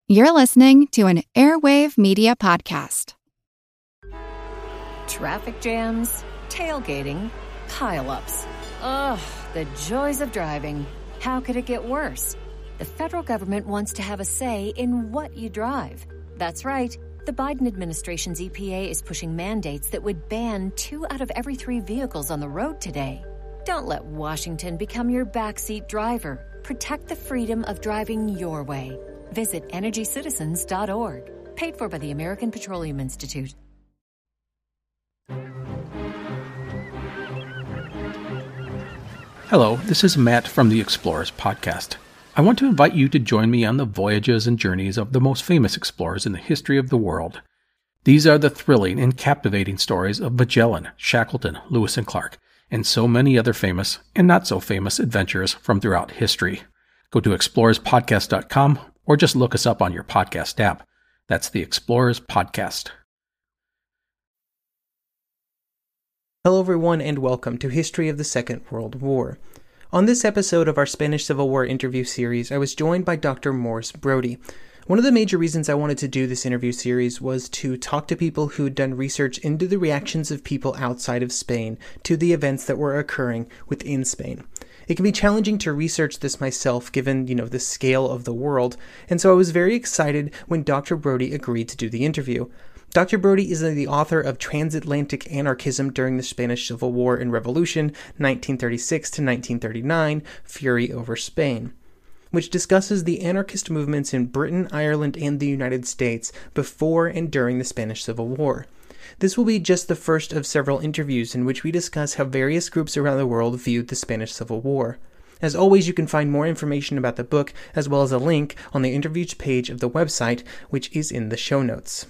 You're listening to an Airwave Media Podcast. Traffic jams, tailgating, pile-ups. Ugh, the joys of driving. How could it get worse? The federal government wants to have a say in what you drive. That's right. The Biden administration's EPA is pushing mandates that would ban 2 out of every 3 vehicles on the road today. Don't let Washington become your backseat driver. Protect the freedom of driving your way. Visit EnergyCitizens.org. Paid for by the American Petroleum Institute. Hello, this is Matt from the Explorers Podcast. I want to invite you to join me on the voyages and journeys of the most famous explorers in the history of the world. These are the thrilling and captivating stories of Magellan, Shackleton, Lewis and Clark, and so many other famous and not so famous adventurers from throughout history. Go to explorerspodcast.com or just look us up on your podcast app. That's the Explorers Podcast. Hello everyone and welcome to History of the Second World War. On this episode of our Spanish Civil War interview series, I was joined by Dr. Morris Brodie. One of the major reasons I wanted to do this interview series was to talk to people who'd done research into the reactions of people outside of Spain to the events that were occurring within Spain. It can be challenging to research this myself given, the scale of the world, and so I was very excited when Dr. Brodie agreed to do the interview. Dr. Brodie is the author of Transatlantic Anarchism During the Spanish Civil War and Revolution, 1936 to 1939, Fury over Spain, which discusses the anarchist movements in Britain, Ireland, and the United States before and during the Spanish Civil War. This will be just the first of several interviews in which we discuss how various groups around the world viewed the Spanish Civil War. As always, you can find more information about the book, as well as a link on the interviews page of the website, which is in the show notes.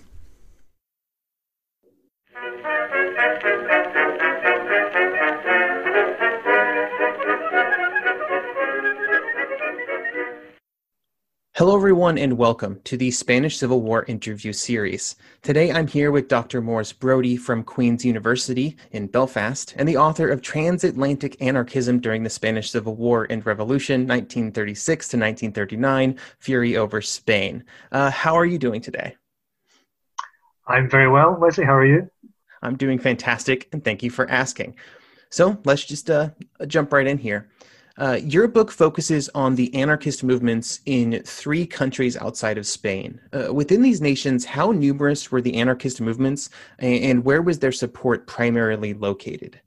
Hello everyone and welcome to the Spanish Civil War interview series. Today I'm here with Dr. Morris Brodie from Queen's University in Belfast and the author of Transatlantic Anarchism During the Spanish Civil War and Revolution, 1936 to 1939, Fury over Spain. How are you doing today? I'm very well. Wesley, how are you? I'm doing fantastic and thank you for asking. So let's just jump right in here. Your book focuses on the anarchist movements in 3 countries outside of Spain. Within these nations, how numerous were the anarchist movements and where was their support primarily located?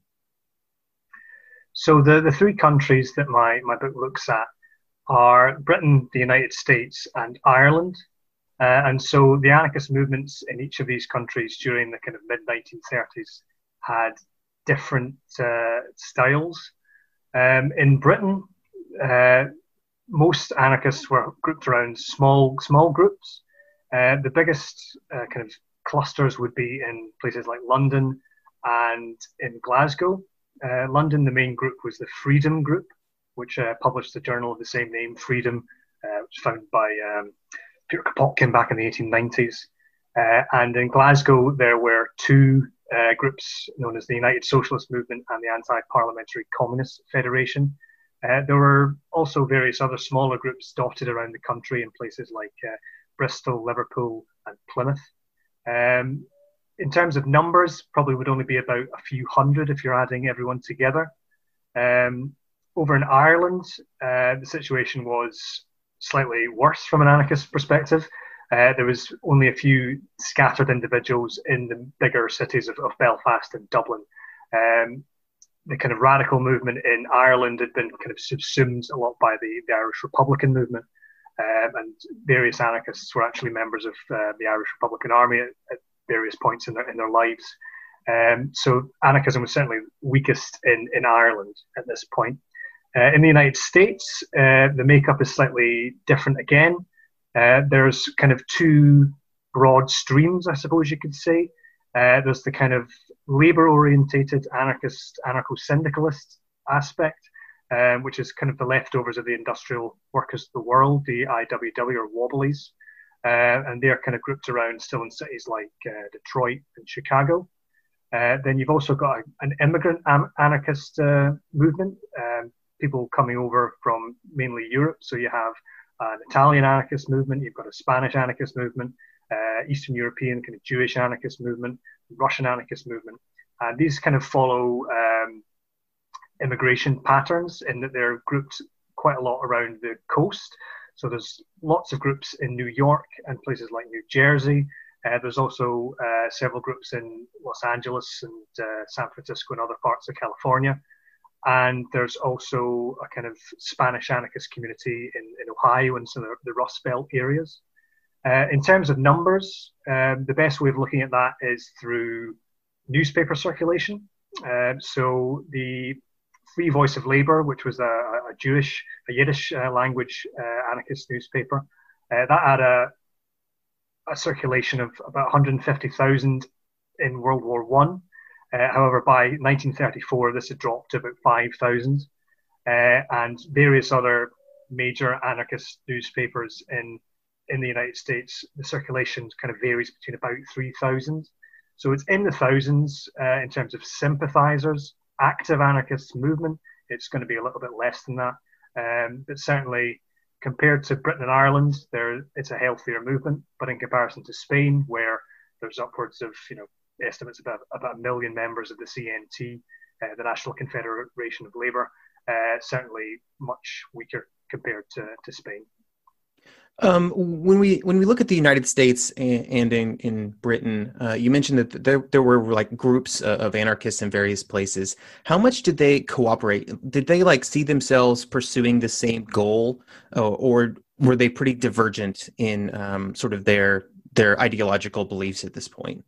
So the 3 countries that my book looks at are Britain, the United States, and Ireland. And so the anarchist movements in each of these countries during the kind of mid-1930s had different styles. In Britain, most anarchists were grouped around small groups. The biggest kind of clusters would be in places like London and in Glasgow. London, the main group was the Freedom Group, which published a journal of the same name, Freedom, which was founded by Peter Kropotkin back in the 1890s. And in Glasgow, there were 2 groups known as the United Socialist Movement and the Anti-Parliamentary Communist Federation. There were also various other smaller groups dotted around the country in places like Bristol, Liverpool, and Plymouth. In terms of numbers, probably would only be about a few hundred if you're adding everyone together. Over in Ireland, the situation was slightly worse from an anarchist perspective. There was only a few scattered individuals in the bigger cities of Belfast and Dublin. The kind of radical movement in Ireland had been kind of subsumed a lot by the Irish Republican movement, and various anarchists were actually members of the Irish Republican Army at various points in their lives. So anarchism was certainly weakest in Ireland at this point. In the United States, the makeup is slightly different again. There's kind of 2 broad streams, I suppose you could say. There's the kind of labor-orientated anarcho-syndicalist aspect, which is kind of the leftovers of the Industrial Workers of the World, the IWW or Wobblies. And they're kind of grouped around still in cities like Detroit and Chicago. Then you've also got an immigrant anarchist movement, people coming over from mainly Europe. So you have an Italian anarchist movement, you've got a Spanish anarchist movement, Eastern European kind of Jewish anarchist movement, Russian anarchist movement. And these kind of follow immigration patterns in that they're grouped quite a lot around the coast. So there's lots of groups in New York and places like New Jersey. There's also several groups in Los Angeles and San Francisco and other parts of California. And there's also a kind of Spanish anarchist community in Ohio and some of the Rust Belt areas. In terms of numbers, the best way of looking at that is through newspaper circulation. So the Free Voice of Labour, which was a Yiddish language anarchist newspaper, that had a circulation of about 150,000 in World War One. However, by 1934, this had dropped to about 5,000. And various other major anarchist newspapers in the United States, the circulation kind of varies between about 3,000. So it's in the thousands in terms of sympathizers. Active anarchist movement, it's going to be a little bit less than that. But certainly compared to Britain and Ireland, it's a healthier movement. But in comparison to Spain, where there's upwards of, estimates about 1 million members of the CNT, the National Confederation of Labour, certainly much weaker compared to Spain. When we look at the United States and in Britain, you mentioned that there were like groups of anarchists in various places. How much did they cooperate? Did they like see themselves pursuing the same goal, or were they pretty divergent in sort of their ideological beliefs at this point?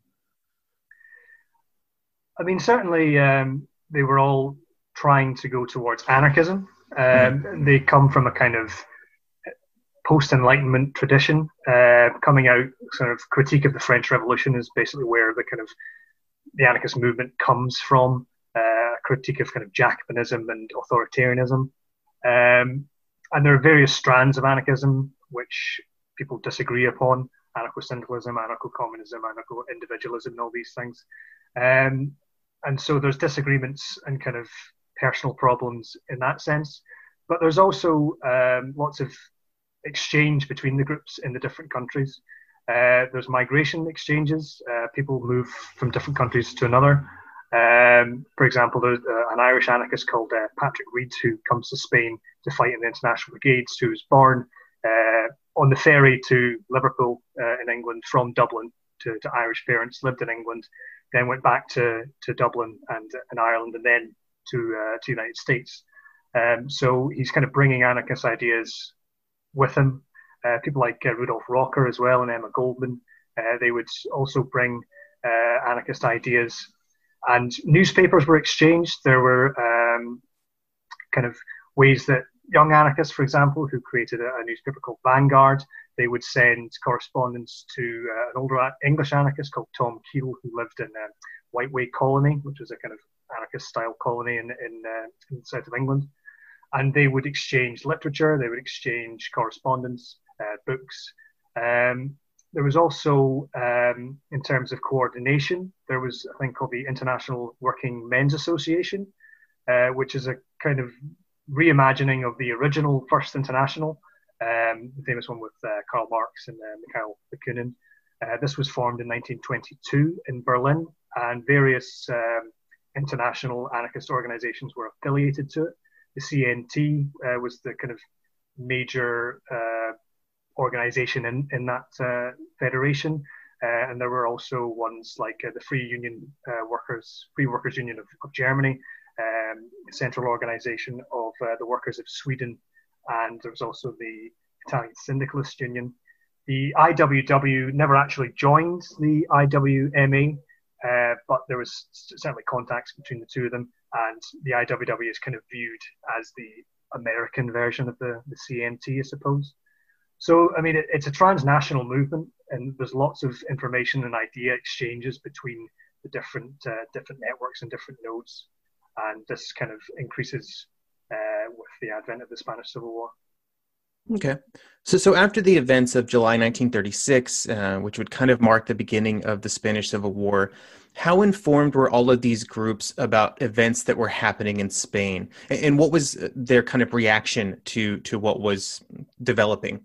I mean, certainly they were all trying to go towards anarchism. They come from a kind of post-Enlightenment tradition, coming out sort of critique of the French Revolution is basically where the anarchist movement comes from, critique of kind of Jacobinism and authoritarianism. And there are various strands of anarchism which people disagree upon: anarcho-syndicalism, anarcho-communism, anarcho-individualism, and all these things. And so there's disagreements and kind of personal problems in that sense. But there's also lots of exchange between the groups in the different countries. There's migration exchanges. People move from different countries to another. For example, there's an Irish anarchist called Patrick Reed, who comes to Spain to fight in the International Brigades, who was born on the ferry to Liverpool in England from Dublin to Irish parents, lived in England, then went back to Dublin and Ireland, and then to the United States. So he's kind of bringing anarchist ideas with him. People like Rudolf Rocker as well and Emma Goldman, they would also bring anarchist ideas. And newspapers were exchanged. There were kind of ways that young anarchists, for example, who created a newspaper called Vanguard, they would send correspondence to an older English anarchist called Tom Keel, who lived in Whiteway Colony, which was a kind of anarchist-style colony in the south of England. And they would exchange literature, they would exchange correspondence, books. There was also, in terms of coordination, there was a thing called the International Working Men's Association, which is a kind of reimagining of the original First International, the famous one with Karl Marx and Mikhail Bakunin. This was formed in 1922 in Berlin, and various international anarchist organizations were affiliated to it. The CNT was the kind of major organization in that federation, and there were also ones like the Free Workers Union of Germany, the central organization of the workers of Sweden, and there was also the Italian Syndicalist Union. The IWW never actually joined the IWMA, but there was certainly contacts between the two of them, and the IWW is kind of viewed as the American version of the CNT, I suppose. So, I mean, it's a transnational movement, and there's lots of information and idea exchanges between the different networks and different nodes, and this kind of increases with the advent of the Spanish Civil War. Okay. So after the events of July 1936, which would kind of mark the beginning of the Spanish Civil War, How informed were all of these groups about events that were happening in Spain? And what was their kind of reaction to what was developing?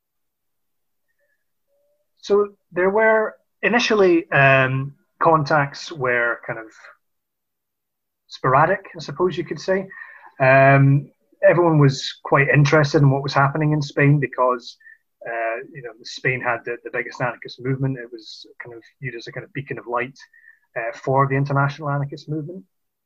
So there were initially contacts were kind of sporadic, I suppose you could say. Everyone was quite interested in what was happening in Spain because Spain had the biggest anarchist movement. It was kind of viewed as a kind of beacon of light for the international anarchist movement.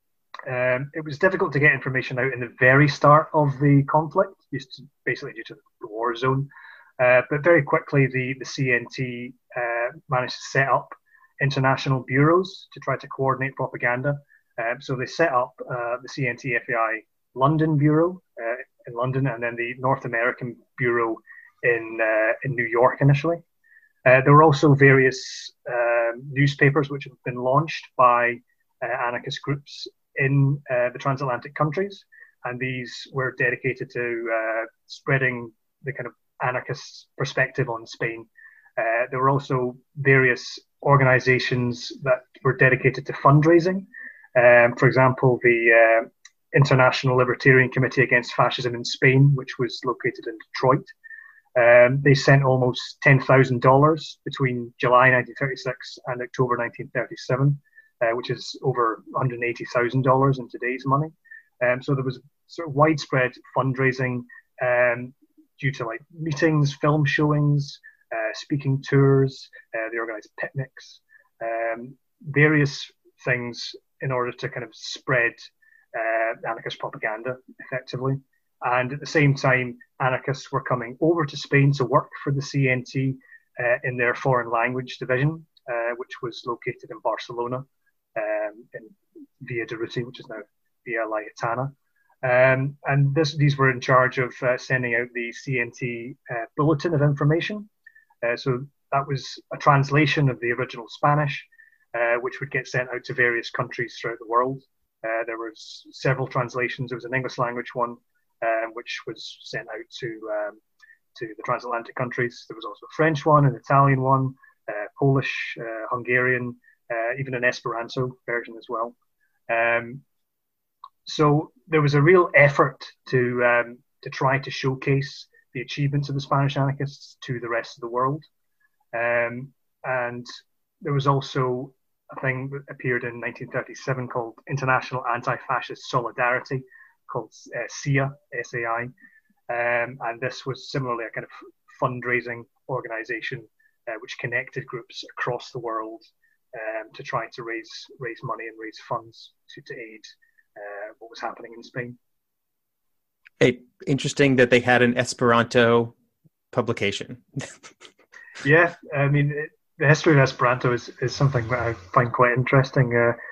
It was difficult to get information out in the very start of the conflict, basically due to the war zone. But very quickly, the CNT managed to set up international bureaus to try to coordinate propaganda. So they set up the CNT FAI London Bureau in London, and then the North American Bureau in New York initially. There were also various newspapers which have been launched by anarchist groups in the transatlantic countries, and these were dedicated to spreading the kind of anarchist perspective on Spain. There were also various organizations that were dedicated to fundraising. For example, the International Libertarian Committee Against Fascism in Spain, which was located in Detroit. They sent almost $10,000 between July 1936 and October 1937, which is over $180,000 in today's money. So there was sort of widespread fundraising due to like meetings, film showings, speaking tours. They organized picnics, various things in order to kind of spread anarchist propaganda effectively. And at the same time, anarchists were coming over to Spain to work for the CNT in their foreign language division, which was located in Barcelona, in Via Durruti, which is now Via Laietana. And these were in charge of sending out the CNT Bulletin of Information. So that was a translation of the original Spanish, which would get sent out to various countries throughout the world. There was several translations. There was an English language one, which was sent out to the transatlantic countries. There was also a French one, an Italian one, Polish, Hungarian, even an Esperanto version as well. So there was a real effort to try to showcase the achievements of the Spanish anarchists to the rest of the world. And there was also a thing that appeared in 1937 called International Anti-Fascist Solidarity, called SAI, S-A-I. And this was similarly a kind of fundraising organization which connected groups across the world to try to raise money and raise funds to aid what was happening in Spain. Hey, interesting that they had an Esperanto publication. Yeah, I mean, the history of Esperanto is something that I find quite interesting.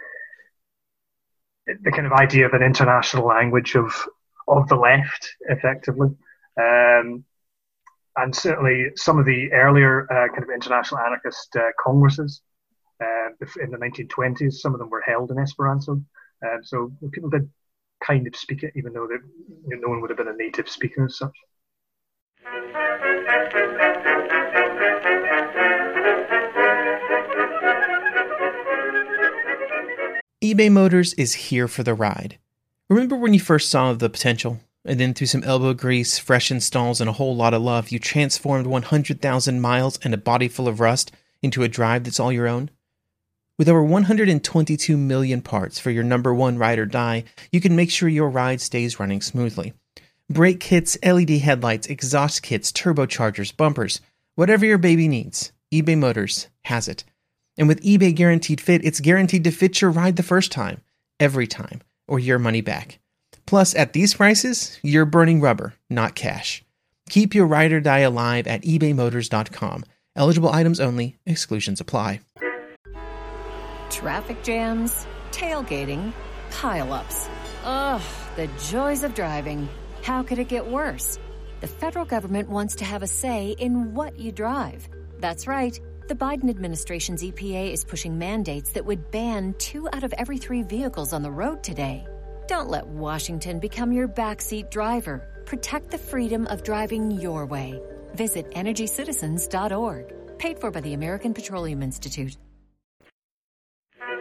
The kind of idea of an international language of the left, effectively. And certainly some of the earlier kind of international anarchist congresses in the 1920s, some of them were held in Esperanto. So people did kind of speak it, even though no one would have been a native speaker as such. eBay Motors is here for the ride. Remember when you first saw the potential? And then through some elbow grease, fresh installs, and a whole lot of love, you transformed 100,000 miles and a body full of rust into a drive that's all your own? With over 122 million parts for your number one ride or die, you can make sure your ride stays running smoothly. Brake kits, LED headlights, exhaust kits, turbochargers, bumpers, whatever your baby needs, eBay Motors has it. And with eBay Guaranteed Fit, it's guaranteed to fit your ride the first time, every time, or your money back. Plus, at these prices, you're burning rubber, not cash. Keep your ride or die alive at ebaymotors.com. Eligible items only. Exclusions apply. Traffic jams, tailgating, pile-ups. Ugh, the joys of driving. How could it get worse? The federal government wants to have a say in what you drive. That's right. The Biden administration's EPA is pushing mandates that would ban 2 out of every 3 vehicles on the road today. Don't let Washington become your backseat driver. Protect the freedom of driving your way. Visit EnergyCitizens.org. Paid for by the American Petroleum Institute.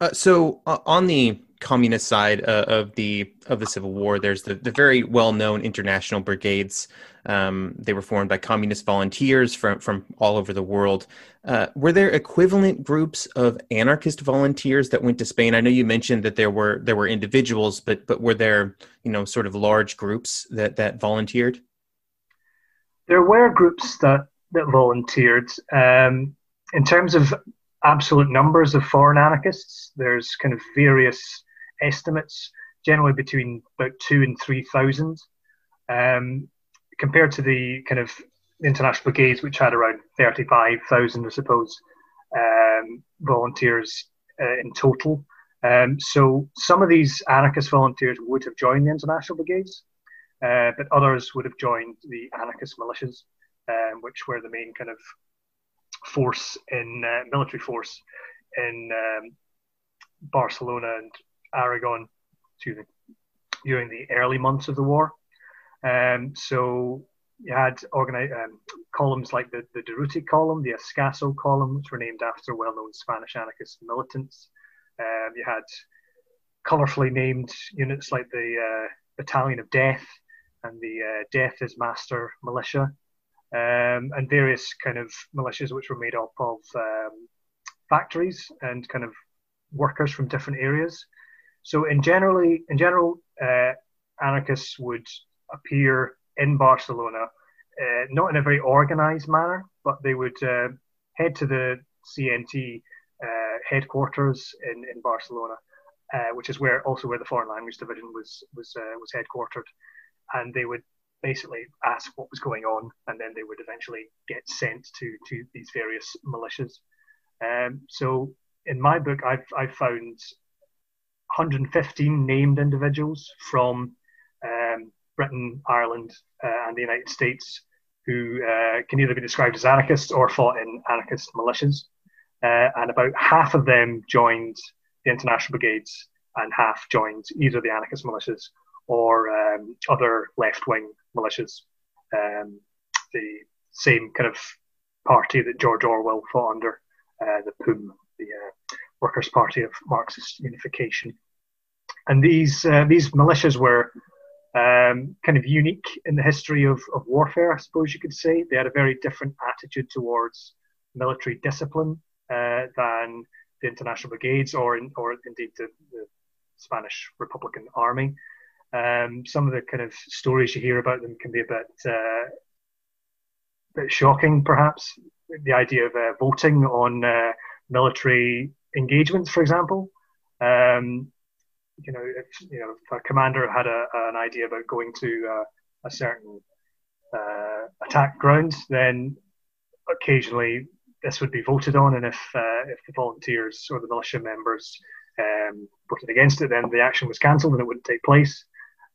On the communist side of the Civil War, there's the very well-known international brigades. They were formed by communist volunteers from all over the world. Were there equivalent groups of anarchist volunteers that went to Spain? I know you mentioned that there were individuals, but were there sort of large groups that volunteered? There were groups that volunteered. In terms of absolute numbers of foreign anarchists, there's kind of various estimates, generally between about 2,000 and 3,000, compared to the kind of international brigades, which had around 35,000, I suppose, volunteers in total. So some of these anarchist volunteers would have joined the international brigades, but others would have joined the anarchist militias, which were the main kind of military force in Barcelona and Aragon during the early months of the war. So you had columns like the Durruti column, the Escaso column, which were named after well-known Spanish anarchist militants. You had colourfully named units like the Battalion of Death and the Death is Master militia, and various kind of militias which were made up of factories and kind of workers from different areas. So in general, anarchists would appear in Barcelona, not in a very organised manner, but they would head to the CNT headquarters in Barcelona, which is where the Foreign Language Division was headquartered, and they would basically ask what was going on, and then they would eventually get sent to these various militias. So in my book, I've found 115 named individuals from Britain, Ireland, and the United States who can either be described as anarchists or fought in anarchist militias. And about half of them joined the international brigades, and half joined either the anarchist militias or other left-wing militias, the same kind of party that George Orwell fought under, the POUM, the Workers' Party of Marxist Unification. And these militias were kind of unique in the history of warfare, I suppose you could say. They had a very different attitude towards military discipline than the international brigades or indeed the Spanish Republican Army. Some of the kind of stories you hear about them can be a bit shocking, perhaps. The idea of voting on military engagements, for example. If a commander had an idea about going to a certain attack ground, then occasionally this would be voted on, and if the volunteers or the militia members voted against it, then the action was cancelled and it wouldn't take place.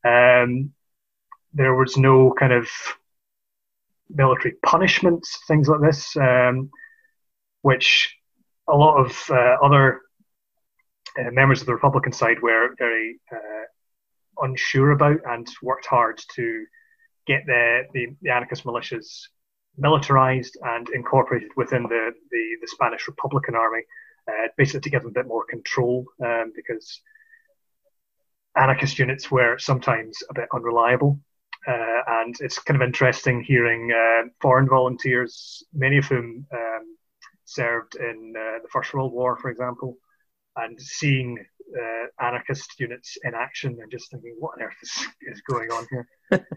There was no kind of military punishments, things like this, which a lot of other members of the Republican side were very unsure about, and worked hard to get the anarchist militias militarized and incorporated within the Spanish Republican Army, basically to give them a bit more control, because anarchist units were sometimes a bit unreliable. And it's kind of interesting hearing foreign volunteers, many of whom served in the First World War, for example, and seeing anarchist units in action and just thinking, what on earth is going on here?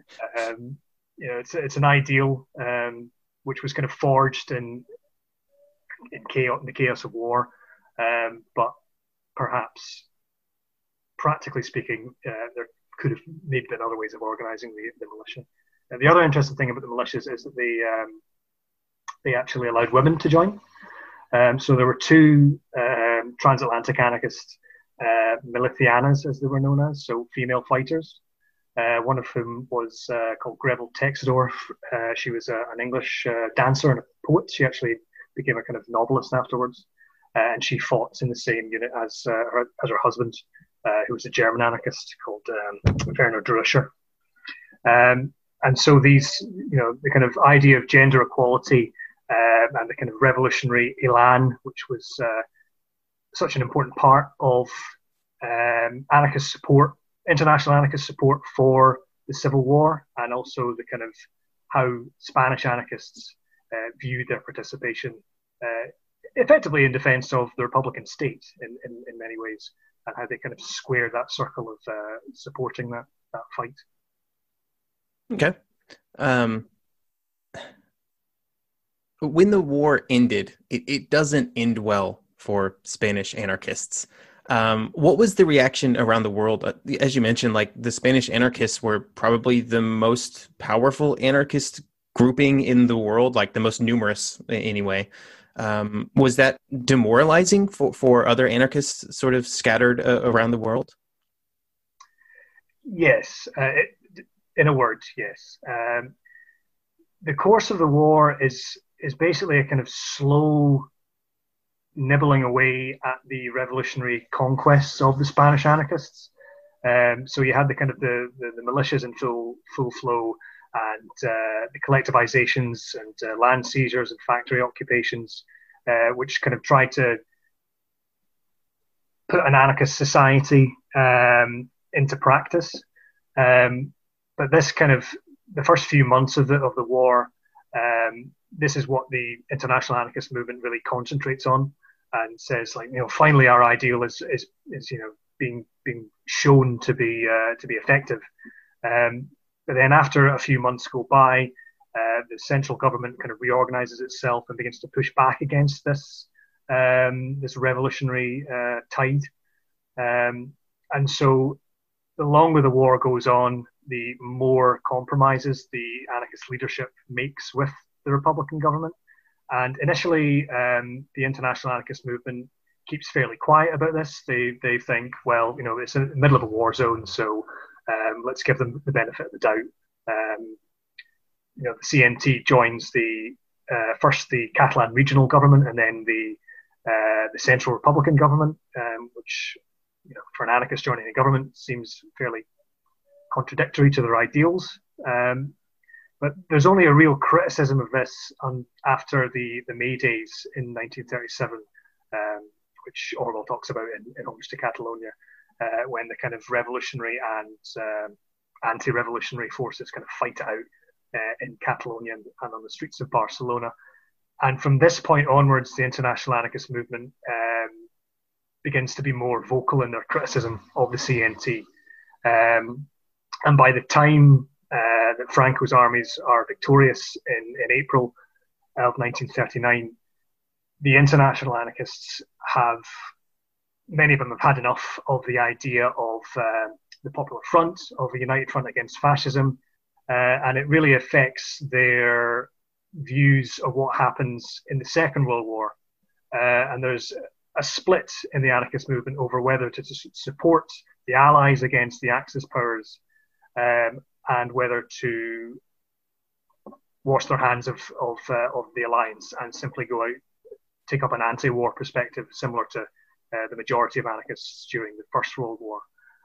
It's an ideal which was kind of forged in the chaos of war, but perhaps, practically speaking, there could have maybe been other ways of organising the militia. The other interesting thing about the militias is that they actually allowed women to join. So there were two transatlantic anarchist milicianas, as they were known as, so female fighters. One of whom was called Greville Texador. She was an English dancer and a poet. She actually became a kind of novelist afterwards, and she fought in the same unit as her husband, who was a German anarchist called Werner Druscher. And so these, the kind of idea of gender equality and the kind of revolutionary elan, which was such an important part of anarchist support, international anarchist support for the Civil War, and also the kind of how Spanish anarchists viewed their participation effectively in defense of the Republican state in many ways, and how they kind of squared that circle of supporting that fight. Okay. When the war ended, it doesn't end well for Spanish anarchists. What was the reaction around the world? As you mentioned, like the Spanish anarchists were probably the most powerful anarchist grouping in the world, like the most numerous anyway. Was that demoralizing for other anarchists sort of scattered around the world? Yes, in a word, yes. The course of the war is basically a kind of slow nibbling away at the revolutionary conquests of the Spanish anarchists. So you had the kind of the militias in full flow, and the collectivizations and land seizures and factory occupations, which kind of tried to put an anarchist society into practice. But this kind of the first few months of the war, this is what the international anarchist movement really concentrates on, and says, like, finally our ideal is being shown to be effective. But then after a few months go by, the central government kind of reorganizes itself and begins to push back against this revolutionary tide. And so the longer the war goes on, the more compromises the anarchist leadership makes with the Republican government. And initially, the international anarchist movement keeps fairly quiet about this. They think, well, it's in the middle of a war zone, so let's give them the benefit of the doubt. The CNT joins first the Catalan regional government, and then the central Republican government, which, for an anarchist joining the government seems fairly contradictory to their ideals. But there's only a real criticism of this after the May Days in 1937, which Orwell talks about in Homage to Catalonia, when the kind of revolutionary and anti-revolutionary forces kind of fight it out in Catalonia and on the streets of Barcelona. And from this point onwards, the international anarchist movement begins to be more vocal in their criticism of the CNT. And by the time that Franco's armies are victorious in April of 1939, the international anarchists many of them have had enough of the idea of the Popular Front, of a united front against fascism, and it really affects their views of what happens in the Second World War. And there's a split in the anarchist movement over whether to support the Allies against the Axis powers, and whether to wash their hands of the alliance and simply go out, take up an anti-war perspective similar to the majority of anarchists during the First World War.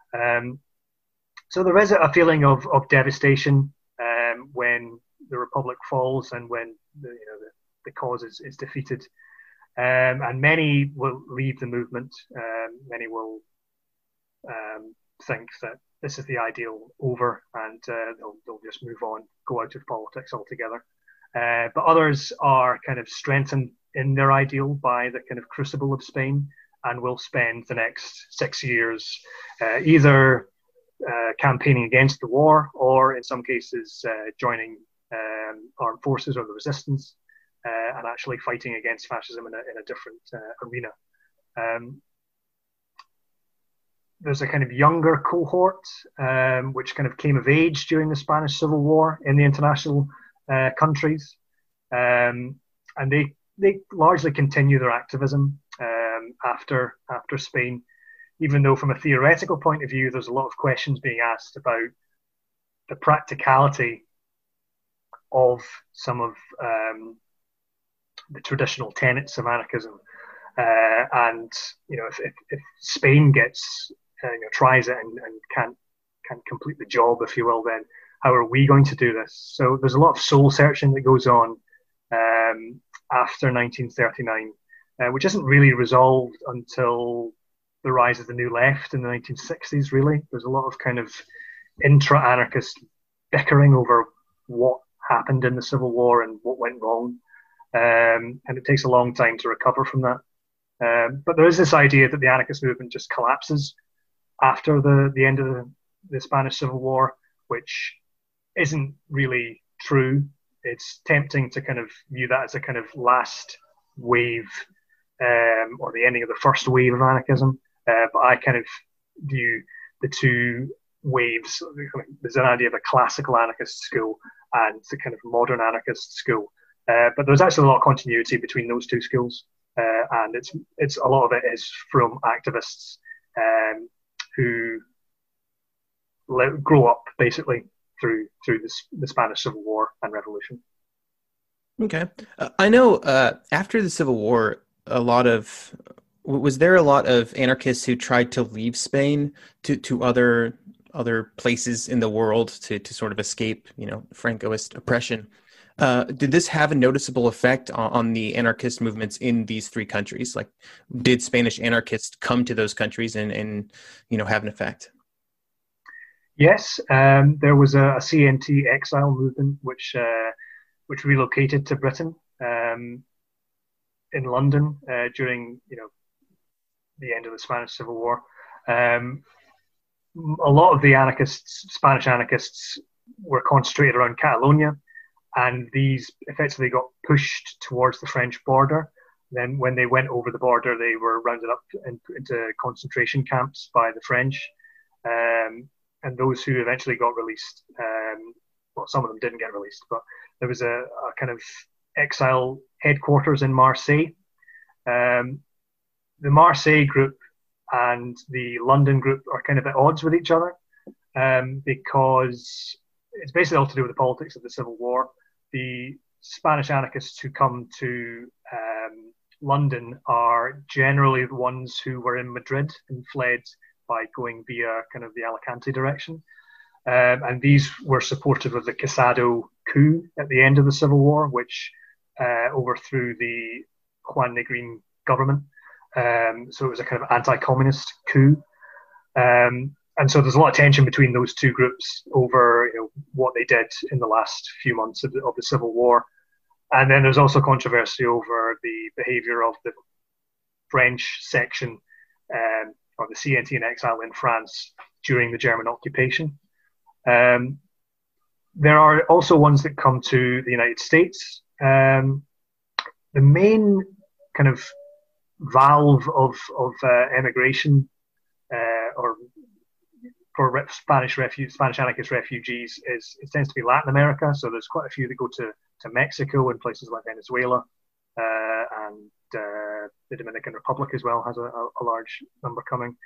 So there is a feeling of devastation when the Republic falls and when the cause is defeated. And many will leave the movement. Many will think that this is the ideal over, and they'll just move on, go out of politics altogether. But others are kind of strengthened in their ideal by the kind of crucible of Spain, and will spend the next 6 years either campaigning against the war, or in some cases joining armed forces or the resistance, and actually fighting against fascism in a different arena. There's a kind of younger cohort which kind of came of age during the Spanish Civil War in the international countries, and they largely continue their activism after Spain, even though from a theoretical point of view there's a lot of questions being asked about the practicality of some of the traditional tenets of anarchism, and if Spain tries it and can't complete the job, if you will, then how are we going to do this? So there's a lot of soul searching that goes on after 1939, which isn't really resolved until the rise of the New Left in the 1960s, really. There's a lot of kind of intra-anarchist bickering over what happened in the Civil War and what went wrong. And it takes a long time to recover from that. But there is this idea that the anarchist movement just collapses after the end of the Spanish Civil War, which isn't really true. It's tempting to kind of view that as a kind of last wave or the ending of the first wave of anarchism. But I kind of view the two waves. There's an idea of a classical anarchist school and the kind of modern anarchist school. But there's actually a lot of continuity between those two schools. And it's a lot of it is from activists who grow up basically through the Spanish Civil War and Revolution. Okay. I know after the Civil War, was there a lot of anarchists who tried to leave Spain to other places in the world to sort of escape, Francoist oppression? Did this have a noticeable effect on the anarchist movements in these three countries? Like, did Spanish anarchists come to those countries and have an effect? Yes, there was a CNT exile movement which relocated to Britain in London during the end of the Spanish Civil War. A lot of the Spanish anarchists, were concentrated around Catalonia, and these effectively got pushed towards the French border. Then when they went over the border, they were rounded up into concentration camps by the French. And those who eventually got released, some of them didn't get released, but there was a kind of exile headquarters in Marseille. The Marseille group and the London group are kind of at odds with each other because it's basically all to do with the politics of the Civil War. The Spanish anarchists who come to London are generally the ones who were in Madrid and fled by going via kind of the Alicante direction. And these were supportive of the Casado coup at the end of the Civil War, which overthrew the Juan Negrin government. So it was a kind of anti-communist coup. And so there's a lot of tension between those two groups over what they did in the last few months of the Civil War. And then there's also controversy over the behavior of the French section or the CNT in exile in France during the German occupation. There are also ones that come to the United States. The main kind of valve of emigration or for Spanish anarchist refugees it tends to be Latin America. So there's quite a few that go to Mexico and places like Venezuela, and the Dominican Republic as well has a large number coming.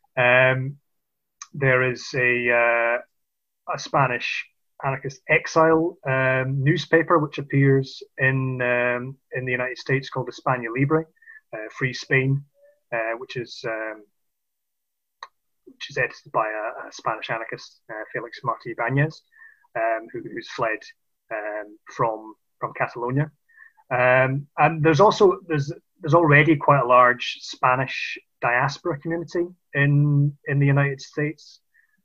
There is a Spanish anarchist exile newspaper which appears in the United States called España Libre, Free Spain, which is edited by a Spanish anarchist, Felix Martí Ibáñez, who's fled from Catalonia. And there's already quite a large Spanish diaspora community in the United States.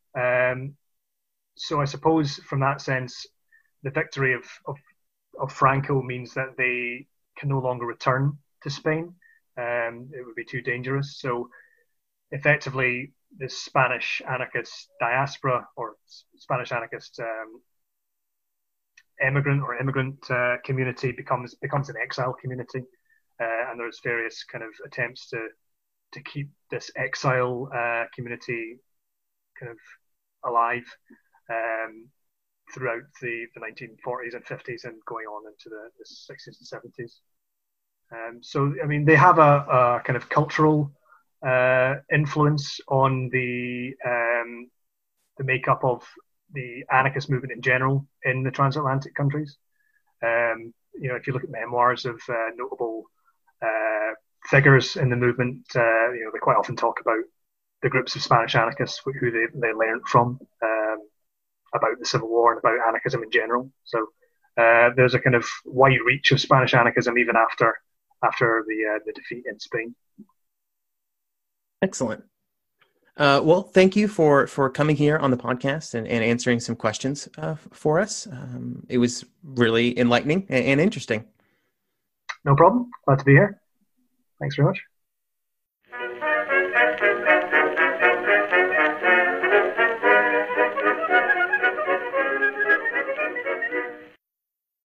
So I suppose from that sense, the victory of Franco means that they can no longer return to Spain. It would be too dangerous. So effectively, the Spanish anarchist diaspora or Spanish anarchist immigrant community becomes an exile community, and there's various kind of attempts to keep this exile community kind of alive throughout the 1940s and 50s and going on into the 60s and 70s. So I mean, they have a kind of cultural influence on the makeup of the anarchist movement in general in the transatlantic countries. If you look at memoirs of notable figures in the movement, they quite often talk about the groups of Spanish anarchists who they learned from about the Civil War and about anarchism in general. So there's a kind of wide reach of Spanish anarchism even after after the defeat in Spain. Excellent. Well, thank you for coming here on the podcast and answering some questions for us. It was really enlightening and interesting. No problem. Glad to be here. Thanks very much.